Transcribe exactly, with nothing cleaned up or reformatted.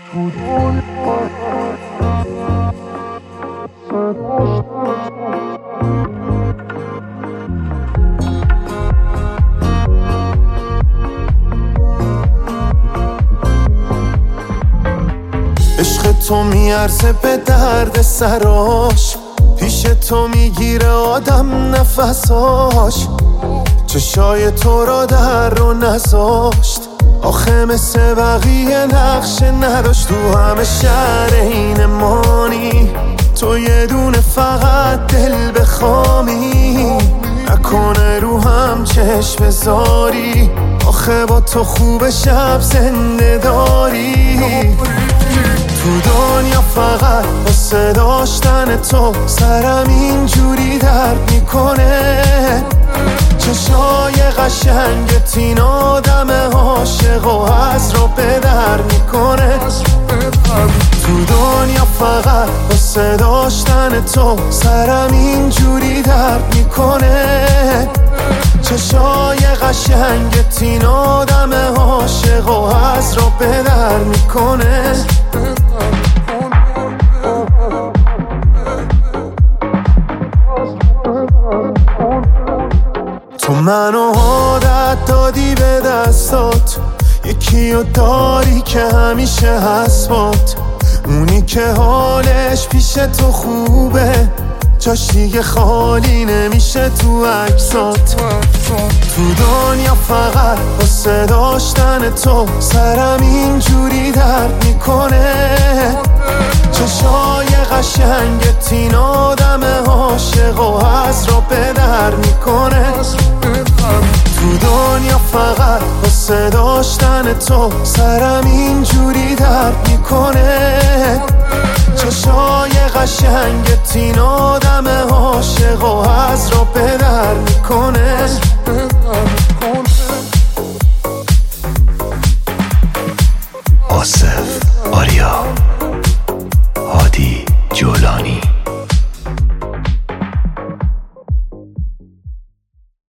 عشق تو میارزه به درد سراش، پیش تو میگیره آدم نفساش. چشای تو را در رو نذاشت، آخه مثل بقیه نقشه نداشت. تو همه شهر این مانی، تو یه دونه فقط دل بخوامی. نکنه رو هم چشم بذاری، آخه با تو خوب شب زنده داری. تو دنیا فقط واسه داشتن تو سرم اینجوری درد میکنه. چشای قشنگت این آدم عاشق و از رو به در میکنه. تو دنیا فقط واسه داشتن تو سرم اینجوری درد میکنه. چشای قشنگت این آدم عاشق و از رو به در میکنه. تو منو عادت دادی به دستات، یکی رو داری که همیشه هست، اونی که حالش پیش تو خوبه، جاش دیگه خالی نمیشه تو عکسات. تو دنیا فقط واسه داشتن تو سرم اینجوری درد میکنه. چشای قشنگت این آدم عاشق و از رو به در میکنه. تو دنیا فقط واسه داشتن تو سرم اینجوری درد میکنه. چشای قشنگت این آدم عاشق و از رو به در میکنه. آصف آریا هادی جلو